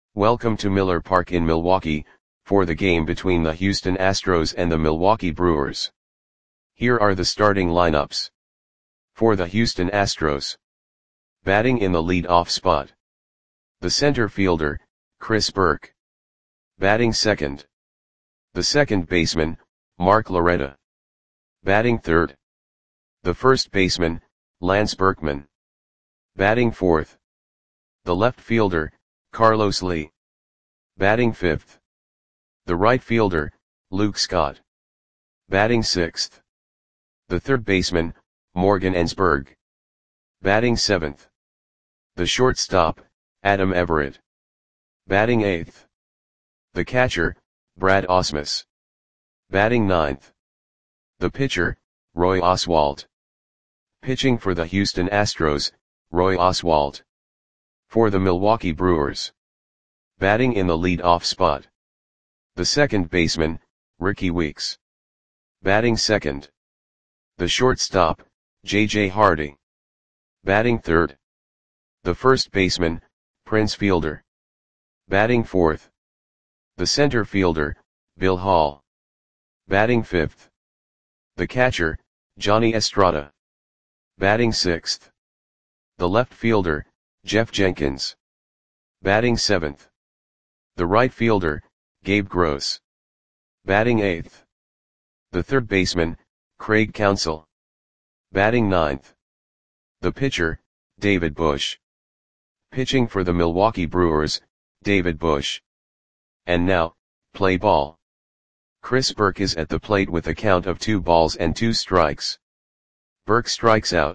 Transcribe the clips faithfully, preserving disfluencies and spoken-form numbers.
Welcome to Miller Park in Milwaukee, for the game between the Houston Astros and the Milwaukee Brewers. Here are the starting lineups. For the Houston Astros. Batting in the lead-off spot. The center fielder, Chris Burke. Batting second. The second baseman, Mark Loretta. Batting third. The first baseman, Lance Berkman. Batting fourth. The left fielder, Carlos Lee. Batting fifth. The right fielder, Luke Scott. Batting sixth. The third baseman, Morgan Ensberg. Batting seventh. The shortstop, Adam Everett. Batting eighth. The catcher, Brad Ausmus. Batting ninth. The pitcher, Roy Oswalt. Pitching for the Houston Astros, Roy Oswalt. For the Milwaukee Brewers. Batting in the lead-off spot. The second baseman, Ricky Weeks. Batting second. The shortstop, J J Hardy. Batting third. The first baseman, Prince Fielder. Batting fourth. The center fielder, Bill Hall. Batting fifth. The catcher, Johnny Estrada. Batting sixth. The left fielder, Jeff Jenkins. Batting seventh. The right fielder, Gabe Gross. Batting eighth. The third baseman, Craig Counsell. Batting ninth. The pitcher, David Bush. Pitching for the Milwaukee Brewers, David Bush. And now, play ball. Chris Burke is at the plate with a count of two balls and two strikes. Burke strikes out.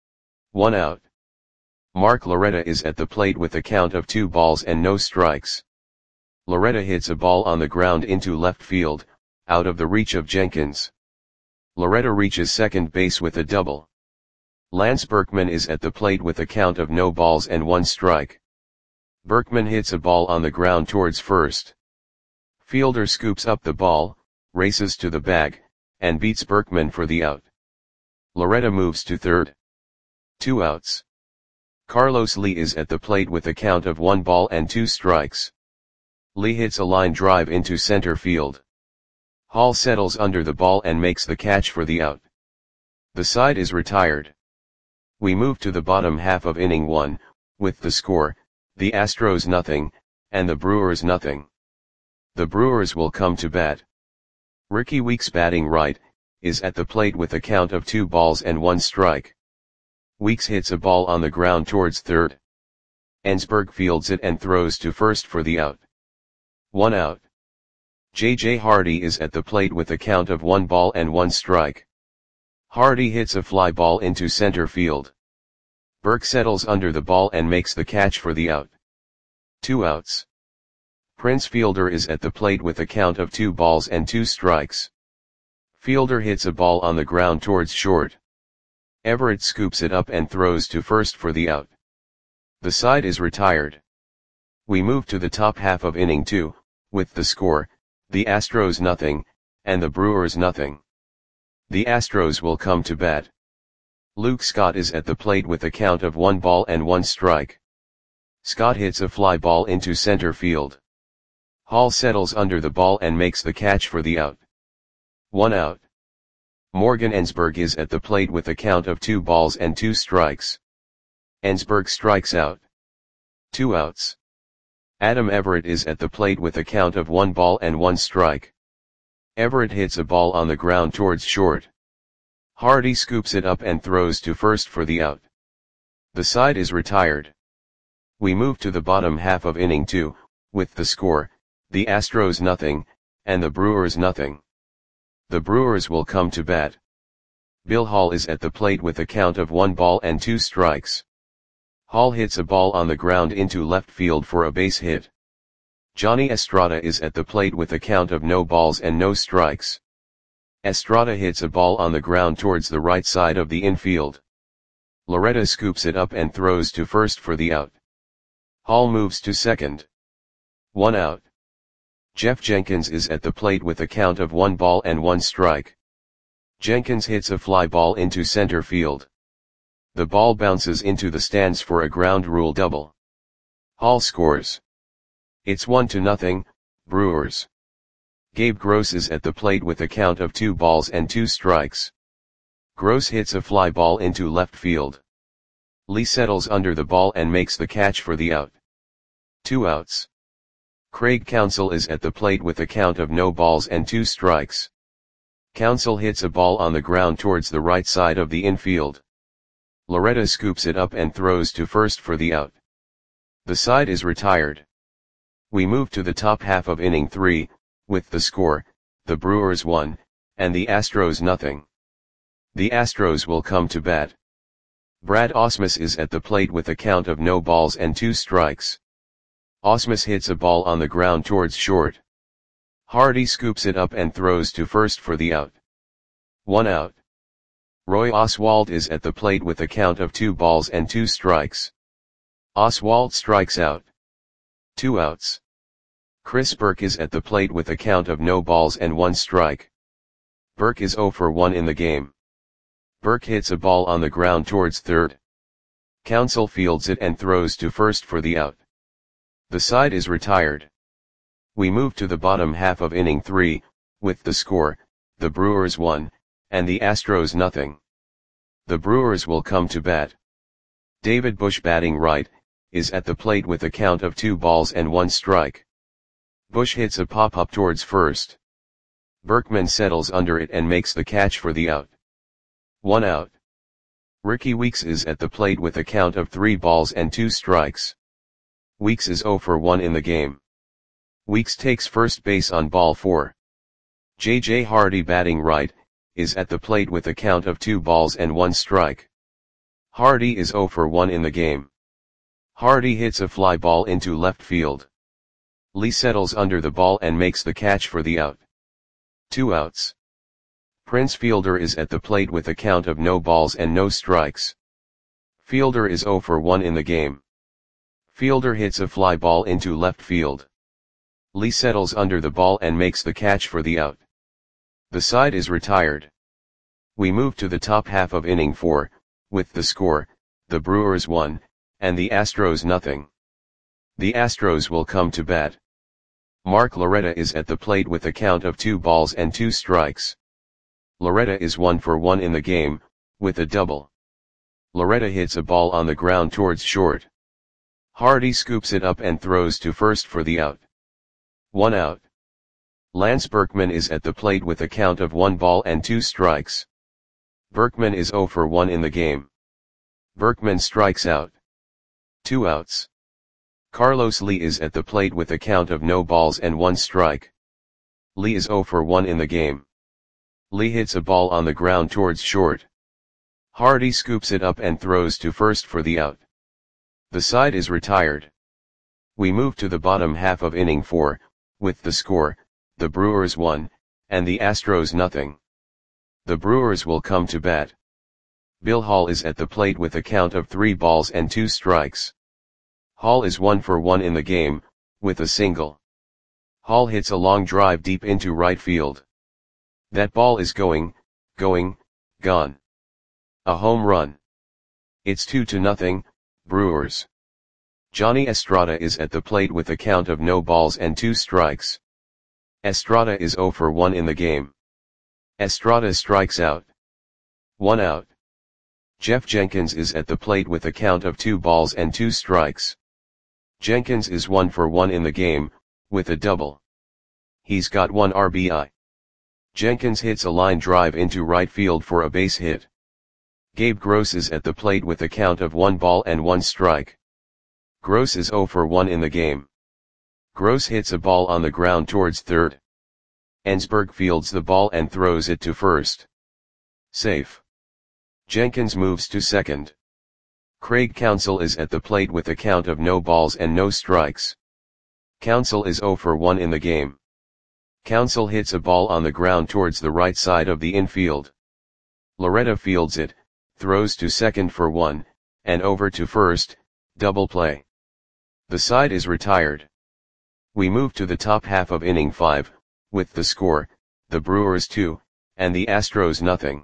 One out. Mark Loretta is at the plate with a count of two balls and no strikes. Loretta hits a ball on the ground into left field, out of the reach of Jenkins. Loretta reaches second base with a double. Lance Berkman is at the plate with a count of no balls and one strike. Berkman hits a ball on the ground towards first. Fielder scoops up the ball, races to the bag, and beats Berkman for the out. Loretta moves to third. Two outs. Carlos Lee is at the plate with a count of one ball and two strikes. Lee hits a line drive into center field. Hall settles under the ball and makes the catch for the out. The side is retired. We move to the bottom half of inning one, with the score, the Astros nothing, and the Brewers nothing. The Brewers will come to bat. Ricky Weeks, batting right, is at the plate with a count of two balls and one strike. Weeks hits a ball on the ground towards third. Ensberg fields it and throws to first for the out. One out. J J Hardy is at the plate with a count of one ball and one strike. Hardy hits a fly ball into center field. Burke settles under the ball and makes the catch for the out. Two outs. Prince Fielder is at the plate with a count of two balls and two strikes. Fielder hits a ball on the ground towards short. Everett scoops it up and throws to first for the out. The side is retired. We move to the top half of inning two, with the score, the Astros nothing, and the Brewers nothing. The Astros will come to bat. Luke Scott is at the plate with a count of one ball and one strike. Scott hits a fly ball into center field. Hall settles under the ball and makes the catch for the out. One out. Morgan Ensberg is at the plate with a count of two balls and two strikes. Ensberg strikes out. Two outs. Adam Everett is at the plate with a count of one ball and one strike. Everett hits a ball on the ground towards short. Hardy scoops it up and throws to first for the out. The side is retired. We move to the bottom half of inning two, with the score, the Astros nothing, and the Brewers nothing. The Brewers will come to bat. Bill Hall is at the plate with a count of one ball and two strikes. Hall hits a ball on the ground into left field for a base hit. Johnny Estrada is at the plate with a count of no balls and no strikes. Estrada hits a ball on the ground towards the right side of the infield. Loretta scoops it up and throws to first for the out. Hall moves to second. One out. Jeff Jenkins is at the plate with a count of one ball and one strike. Jenkins hits a fly ball into center field. The ball bounces into the stands for a ground rule double. Hall scores. It's one to nothing, Brewers. Gabe Gross is at the plate with a count of two balls and two strikes. Gross hits a fly ball into left field. Lee settles under the ball and makes the catch for the out. Two outs. Craig Counsell is at the plate with a count of no balls and two strikes. Counsell hits a ball on the ground towards the right side of the infield. Loretta scoops it up and throws to first for the out. The side is retired. We move to the top half of inning three, with the score, the Brewers one, and the Astros nothing. The Astros will come to bat. Brad Ausmus is at the plate with a count of no balls and two strikes. Ausmus hits a ball on the ground towards short. Hardy scoops it up and throws to first for the out. One out. Roy Oswalt is at the plate with a count of two balls and two strikes. Oswalt strikes out. Two outs. Chris Burke is at the plate with a count of no balls and one strike. Burke is oh for one in the game. Burke hits a ball on the ground towards third. Counsell fields it and throws to first for the out. The side is retired. We move to the bottom half of inning three, with the score, the Brewers one, and the Astros nothing. The Brewers will come to bat. David Bush, batting right, is at the plate with a count of two balls and one strike. Bush hits a pop-up towards first. Berkman settles under it and makes the catch for the out. One out. Ricky Weeks is at the plate with a count of three balls and two strikes. Weeks is oh for one in the game. Weeks takes first base on ball four. J J Hardy, batting right, is at the plate with a count of two balls and one strike. Hardy is oh for one in the game. Hardy hits a fly ball into left field. Lee settles under the ball and makes the catch for the out. Two outs. Prince Fielder is at the plate with a count of no balls and no strikes. Fielder is oh for one in the game. Fielder hits a fly ball into left field. Lee settles under the ball and makes the catch for the out. The side is retired. We move to the top half of inning four, with the score, the Brewers one, and the Astros nothing. The Astros will come to bat. Mark Loretta is at the plate with a count of two balls and two strikes. Loretta is one for one in the game, with a double. Loretta hits a ball on the ground towards short. Hardy scoops it up and throws to first for the out. One out. Lance Berkman is at the plate with a count of one ball and two strikes. Berkman is oh for one in the game. Berkman strikes out. Two outs. Carlos Lee is at the plate with a count of no balls and one strike. Lee is oh for one in the game. Lee hits a ball on the ground towards short. Hardy scoops it up and throws to first for the out. The side is retired. We move to the bottom half of inning four, with the score, the Brewers one, and the Astros nothing. The Brewers will come to bat. Bill Hall is at the plate with a count of three balls and two strikes. Hall is one for one in the game, with a single. Hall hits a long drive deep into right field. That ball is going, going, gone. A home run. It's two to nothing, Brewers. Johnny Estrada is at the plate with a count of no balls and two strikes. Estrada is oh for one in the game. Estrada strikes out. One out. Jeff Jenkins is at the plate with a count of two balls and two strikes. Jenkins is one for one in the game, with a double. He's got one R B I. Jenkins hits a line drive into right field for a base hit. Gabe Gross is at the plate with a count of one ball and one strike. Gross is oh for one in the game. Gross hits a ball on the ground towards third. Ensberg fields the ball and throws it to first. Safe. Jenkins moves to second. Craig Counsell is at the plate with a count of no balls and no strikes. Counsell is oh for one in the game. Counsell hits a ball on the ground towards the right side of the infield. Loretta fields it, throws to second for one, and over to first, double play. The side is retired. We move to the top half of inning five, with the score, the Brewers two, and the Astros nothing.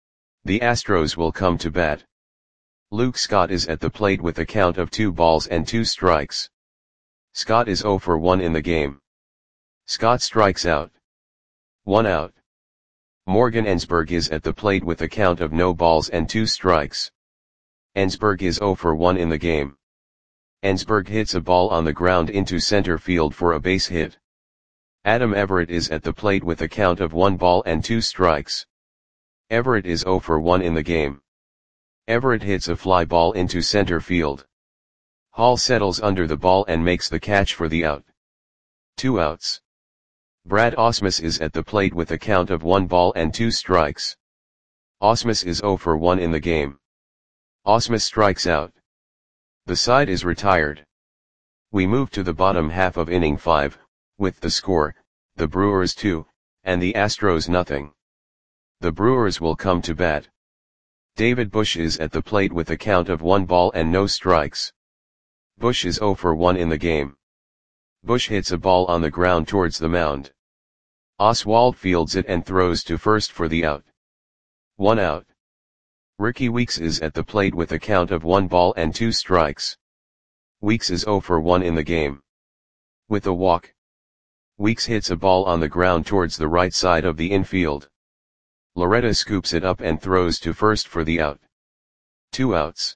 The Astros will come to bat. Luke Scott is at the plate with a count of two balls and two strikes. Scott is zero for one in the game. Scott strikes out. One out. Morgan Ensberg is at the plate with a count of no balls and two strikes. Ensberg is zero for one in the game. Ensberg hits a ball on the ground into center field for a base hit. Adam Everett is at the plate with a count of one ball and two strikes. Everett is zero for one in the game. Everett hits a fly ball into center field. Hall settles under the ball and makes the catch for the out. Two outs. Brad Ausmus is at the plate with a count of one ball and two strikes. Ausmus is zero for one in the game. Ausmus strikes out. The side is retired. We move to the bottom half of inning five, with the score, the Brewers two, and the Astros nothing. The Brewers will come to bat. David Bush is at the plate with a count of one ball and no strikes. Bush is zero for one in the game. Bush hits a ball on the ground towards the mound. Oswald fields it and throws to first for the out. One out. Ricky Weeks is at the plate with a count of one ball and two strikes. Weeks is zero for one in the game. With a walk. Weeks hits a ball on the ground towards the right side of the infield. Loretta scoops it up and throws to first for the out. Two outs.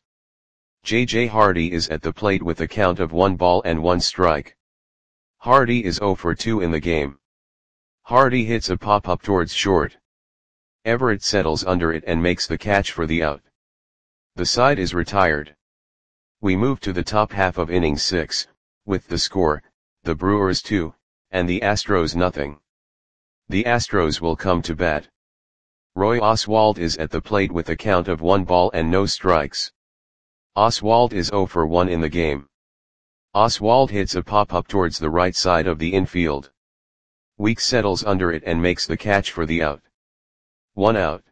J J Hardy is at the plate with a count of one ball and one strike. Hardy is zero for two in the game. Hardy hits a pop-up towards short. Everett settles under it and makes the catch for the out. The side is retired. We move to the top half of inning six, with the score, the Brewers two, and the Astros nothing. The Astros will come to bat. Roy Oswalt is at the plate with a count of one ball and no strikes. Oswalt is zero for one in the game. Oswalt hits a pop-up towards the right side of the infield. Weeks settles under it and makes the catch for the out. One out.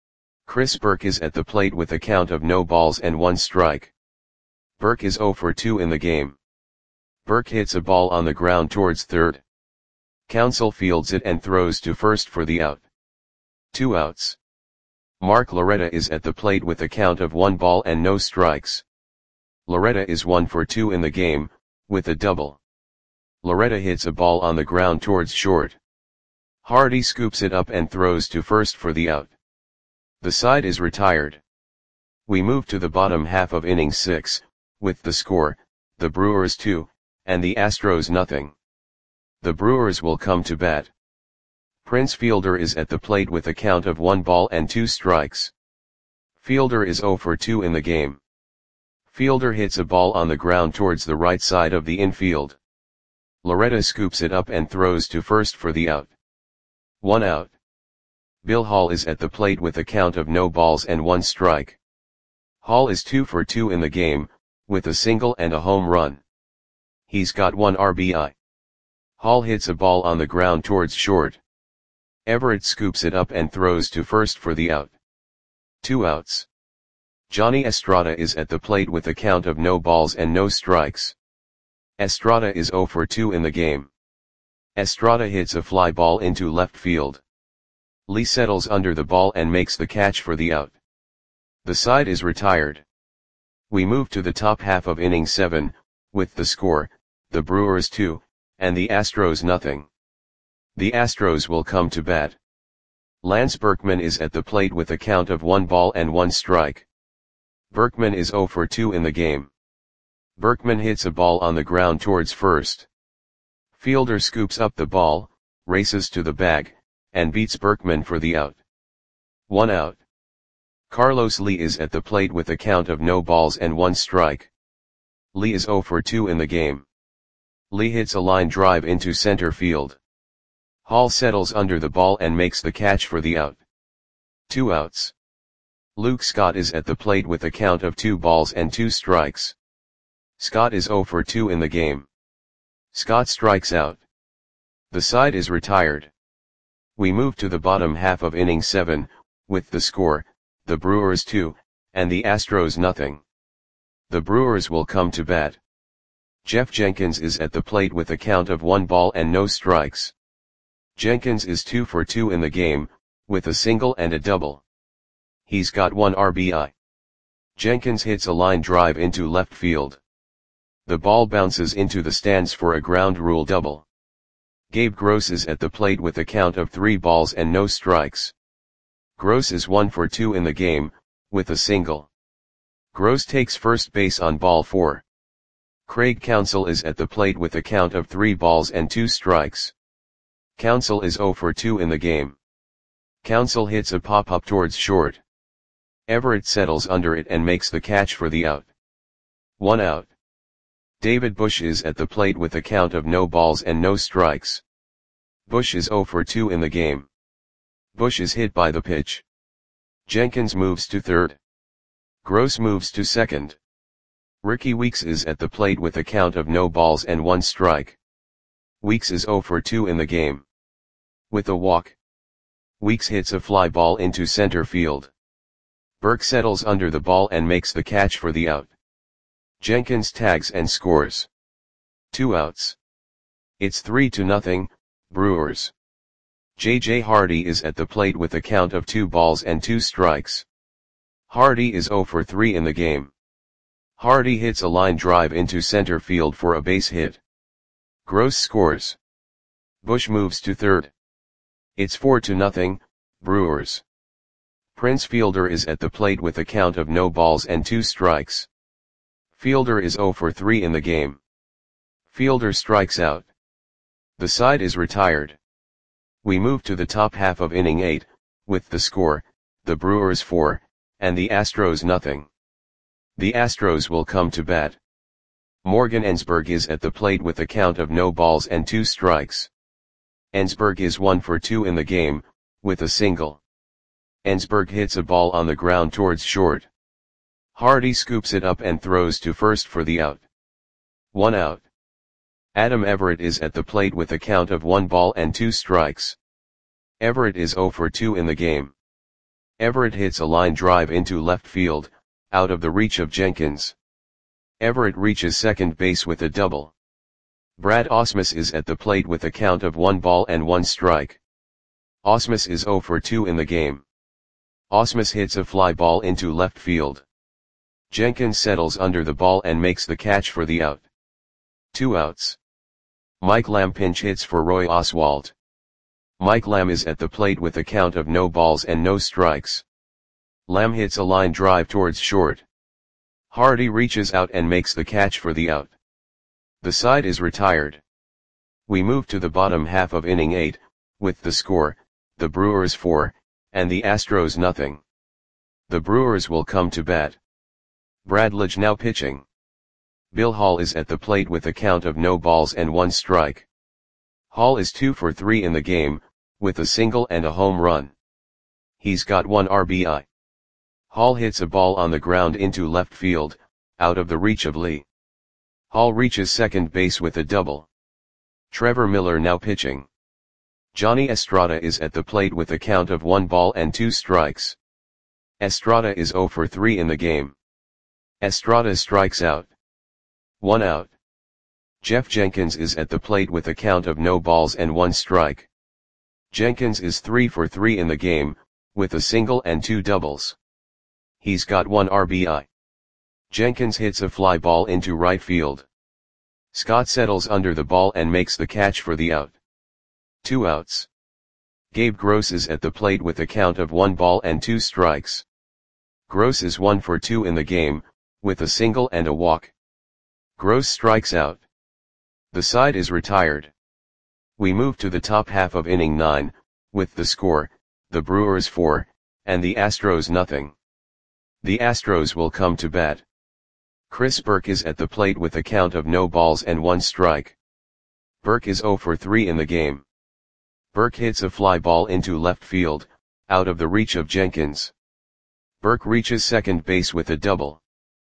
Chris Burke is at the plate with a count of no balls and one strike. Burke is zero for two in the game. Burke hits a ball on the ground towards third. Counsell fields it and throws to first for the out. Two outs. Mark Loretta is at the plate with a count of one ball and no strikes. Loretta is one for two in the game, with a double. Loretta hits a ball on the ground towards short. Hardy scoops it up and throws to first for the out. The side is retired. We move to the bottom half of inning six, with the score, the Brewers two, and the Astros nothing. The Brewers will come to bat. Prince Fielder is at the plate with a count of one ball and two strikes. Fielder is zero for two in the game. Fielder hits a ball on the ground towards the right side of the infield. Loretta scoops it up and throws to first for the out. One out. Bill Hall is at the plate with a count of no balls and one strike. Hall is two for two in the game, with a single and a home run. He's got one R B I. Hall hits a ball on the ground towards short. Everett scoops it up and throws to first for the out. Two outs. Johnny Estrada is at the plate with a count of no balls and no strikes. Estrada is zero for two in the game. Estrada hits a fly ball into left field. Lee settles under the ball and makes the catch for the out. The side is retired. We move to the top half of inning seven, with the score, the Brewers two, and the Astros nothing. The Astros will come to bat. Lance Berkman is at the plate with a count of one ball and one strike. Berkman is zero for two in the game. Berkman hits a ball on the ground towards first. Fielder scoops up the ball, races to the bag, and beats Berkman for the out. One out. Carlos Lee is at the plate with a count of no balls and one strike. Lee is zero for two in the game. Lee hits a line drive into center field. Hall settles under the ball and makes the catch for the out. Two outs. Luke Scott is at the plate with a count of two balls and two strikes. Scott is zero for two in the game. Scott strikes out. The side is retired. We move to the bottom half of inning seven, with the score, the Brewers two, and the Astros nothing. The Brewers will come to bat. Jeff Jenkins is at the plate with a count of one ball and no strikes. Jenkins is two for two in the game, with a single and a double. He's got one R B I. Jenkins hits a line drive into left field. The ball bounces into the stands for a ground rule double. Gabe Gross is at the plate with a count of three balls and no strikes. Gross is one for two in the game, with a single. Gross takes first base on ball four. Craig Counsell is at the plate with a count of three balls and two strikes. Counsell is zero for two in the game. Counsell hits a pop-up towards short. Everett settles under it and makes the catch for the out. One out. David Bush is at the plate with a count of no balls and no strikes. Bush is zero for two in the game. Bush is hit by the pitch. Jenkins moves to third. Gross moves to second. Ricky Weeks is at the plate with a count of no balls and one strike. Weeks is zero for two in the game. With a walk. Weeks hits a fly ball into center field. Burke settles under the ball and makes the catch for the out. Jenkins tags and scores. Two outs. It's three to nothing, Brewers. J J Hardy is at the plate with a count of two balls and two strikes. Hardy is zero for three in the game. Hardy hits a line drive into center field for a base hit. Gross scores. Bush moves to third. It's four to nothing, Brewers. Prince Fielder is at the plate with a count of no balls and two strikes. Fielder is zero for three in the game. Fielder strikes out. The side is retired. We move to the top half of inning eight, with the score, the Brewers four, and the Astros nothing. The Astros will come to bat. Morgan Ensberg is at the plate with a count of no balls and two strikes. Ensberg is one for two in the game, with a single. Ensberg hits a ball on the ground towards short. Hardy scoops it up and throws to first for the out. One out. Adam Everett is at the plate with a count of one ball and two strikes. Everett is zero for two in the game. Everett hits a line drive into left field, out of the reach of Jenkins. Everett reaches second base with a double. Brad Ausmus is at the plate with a count of one ball and one strike. Ausmus is zero for two in the game. Ausmus hits a fly ball into left field. Jenkins settles under the ball and makes the catch for the out. Two outs. Mike Lamb pinch hits for Roy Oswalt. Mike Lamb is at the plate with a count of no balls and no strikes. Lamb hits a line drive towards short. Hardy reaches out and makes the catch for the out. The side is retired. We move to the bottom half of inning eight, with the score, the Brewers four, and the Astros nothing. The Brewers will come to bat. Brad Lidge now pitching. Bill Hall is at the plate with a count of no balls and one strike. Hall is two for three in the game, with a single and a home run. He's got one R B I. Hall hits a ball on the ground into left field, out of the reach of Lee. Hall reaches second base with a double. Trevor Miller now pitching. Johnny Estrada is at the plate with a count of one ball and two strikes. Estrada is zero for three in the game. Estrada strikes out. One out. Jeff Jenkins is at the plate with a count of no balls and one strike. Jenkins is three for three in the game, with a single and two doubles. He's got one R B I. Jenkins hits a fly ball into right field. Scott settles under the ball and makes the catch for the out. Two outs. Gabe Gross is at the plate with a count of one ball and two strikes. Gross is one for two in the game, with a single and a walk. Gross strikes out. The side is retired. We move to the top half of inning nine, with the score, the Brewers four, and the Astros nothing. The Astros will come to bat. Chris Burke is at the plate with a count of no balls and one strike. Burke is zero for three in the game. Burke hits a fly ball into left field, out of the reach of Jenkins. Burke reaches second base with a double.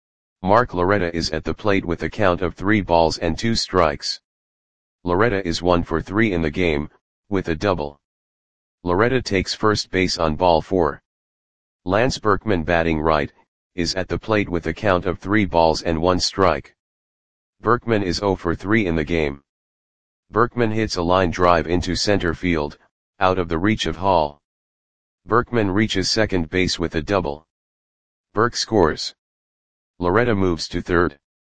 Mark Loretta is at the plate with a count of three balls and two strikes. Loretta is one for three in the game, with a double. Loretta takes first base on ball four. Lance Berkman batting right, is at the plate with a count of three balls and one strike. Berkman is zero for three in the game. Berkman hits a line drive into center field, out of the reach of Hall. Berkman reaches second base with a double. Burke scores. Loretta moves to third.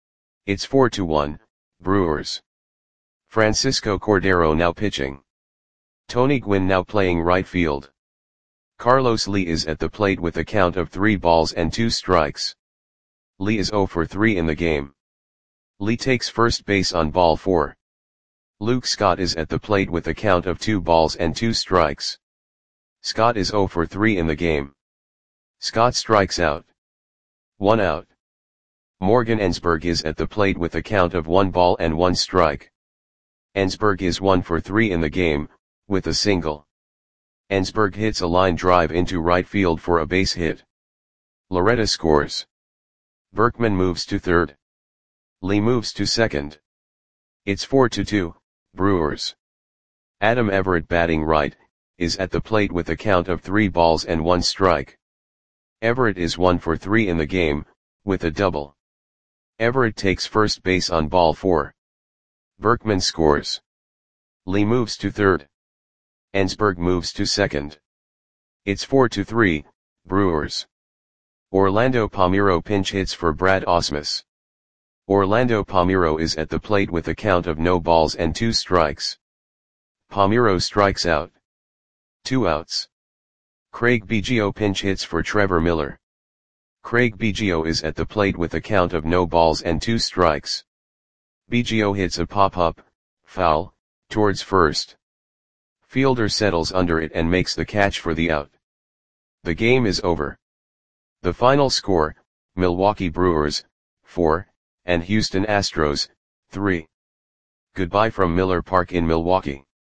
It's four to one, Brewers. Francisco Cordero now pitching. Tony Gwynn now playing right field. Carlos Lee is at the plate with a count of three balls and two strikes. Lee is zero for three in the game. Lee takes first base on ball four. Luke Scott is at the plate with a count of two balls and two strikes. Scott is zero for three in the game. Scott strikes out. One out. Morgan Ensberg is at the plate with a count of one ball and one strike. Ensberg is one for three in the game, with a single. Ensberg hits a line drive into right field for a base hit. Loretta scores. Berkman moves to third. Lee moves to second. It's four to two, Brewers. Adam Everett batting right, is at the plate with a count of three balls and one strike. Everett is one for three in the game, with a double. Everett takes first base on ball four. Berkman scores. Lee moves to third. Ensberg moves to second. It's four to three, Brewers. Orlando Palmeiro pinch hits for Brad Ausmus. Orlando Palmeiro is at the plate with a count of no balls and two strikes. Palmeiro strikes out. Two outs. Craig Biggio pinch hits for Trevor Miller. Craig Biggio is at the plate with a count of no balls and two strikes. Biggio hits a pop-up, foul, towards first. Fielder settles under it and makes the catch for the out. The game is over. The final score, Milwaukee Brewers, four, and Houston Astros, three. Goodbye from Miller Park in Milwaukee.